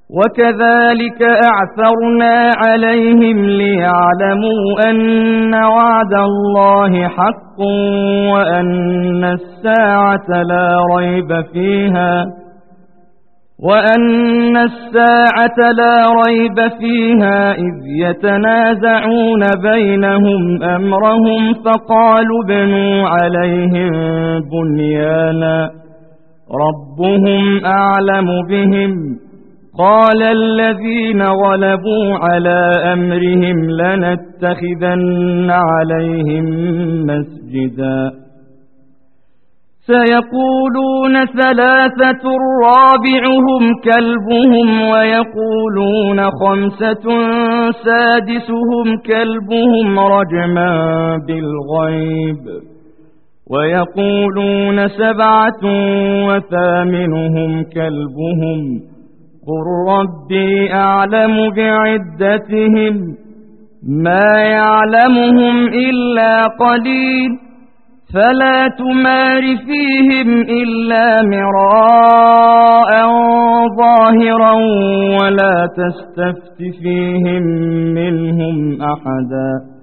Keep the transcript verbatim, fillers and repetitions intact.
وكذلك أعثرنا عليهم ليعلموا أن وعد الله حق وأن الساعة لا ريب فيها وأن الساعة لا ريب فيها إذ يتنازعون بينهم أمرهم فقالوا ابنوا عليهم بنيانا ربهم أعلم بهم قال الذين غلبوا على أمرهم لنتخذن عليهم مسجدا سيقولون ثلاثة رابعهم كلبهم ويقولون خمسة سادسهم كلبهم رجما بالغيب ويقولون سبعة وثامنهم كلبهم قل ربي أعلم بعدتهم ما يعلمهم إلا قليل فلا تمار فيهم إلا مراء ظاهرا ولا تستفت فيهم منهم أحدا